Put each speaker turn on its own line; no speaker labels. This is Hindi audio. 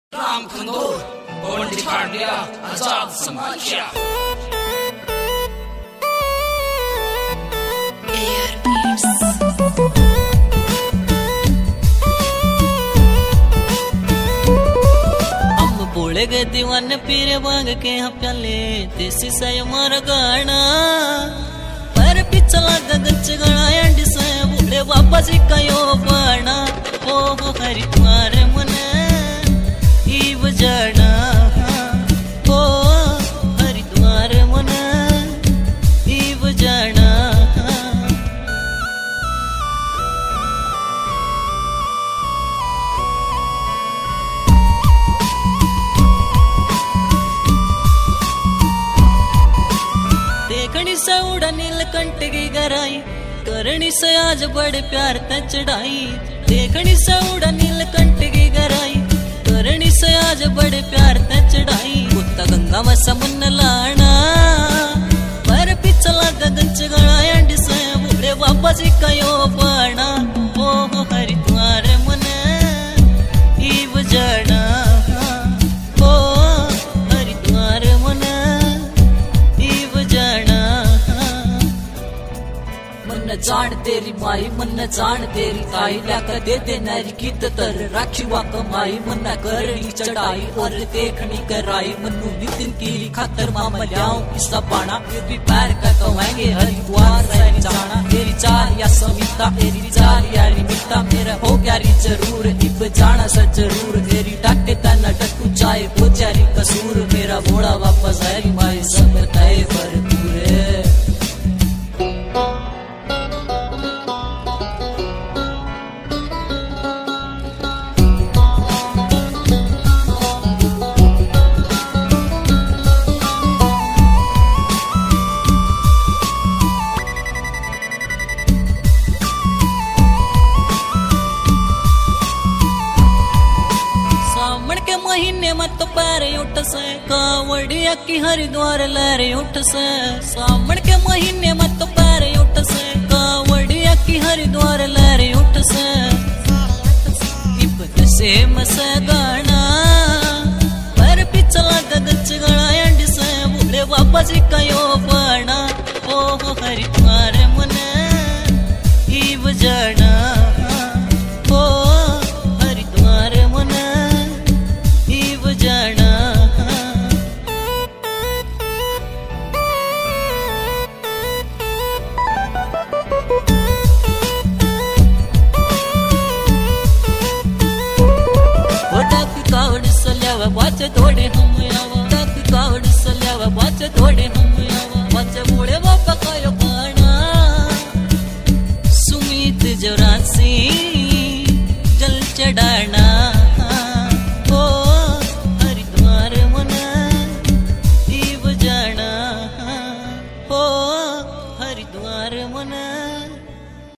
राम खंडोर और दिखा दिया आजाद समाज
बोले गए दीवाने पीरे भांग के यहाँ प्याले देसी से हमारा गाना पर पिछला गगच गणा एंड से बोले बाबा जी का यो बाना ओ हरि तुम्हारे मन ई बजाना ओ हरि तुम्हारे मन ई बजाना देखनी से उड़ा नीलकंठ की गराई करनी से आज बड़े प्यार ते चढ़ाई देखनी से उड़ा नीलकंठ की गराई करनी से आज बड़े प्यार ते चढ़ाई उत्ता गंगा में समुन्न लाना पर पिछला गगन चगड़ा एंड से बूढ़े बाबा जी का यो बाना ओ हरि तुम्हारे मन ई बजाना ओ हरि तुम्हारे मन मन जान तेरी माई मन जान तेरी ताई लाकर दे दे नारी की तर राखी वा कमाई मन करनी चढ़ाई और देखनी कराई मनु नितिन की खातर मामा लियाऊं किस्सा पाना फिर भी पैर का कमाएंगे हरिद्वार रहने जाना तेरी चाल या सविता तेरी चाल यारी मिता मेरा हो गया री जरूर इब जाना सा जरूर तेरी डाटे तना डटू चाहे हो जारी कसूर मेरा घोड़ा वापस आयरी माई सब तय पर पूरे महीने मत पैरे उठ से कावड़िया की हरिद्वार लहरे उठ से सावन के महीने मत पैरे उठ से कावड़िया की हरिद्वार लहरे उठ से इब्बत से मसे गाना पर पिछला गगच गड़ा एंड से बूढ़े बाबा जी का यो बाना ओ हरिद्वार मन ई बजाना ओ हरिद्वार मन जाना कावड़ सल्यावा बाचे थोड़े हम आवा कावड़ सल्यावा बाचे थोड़े हम आवा बाचे बूढ़े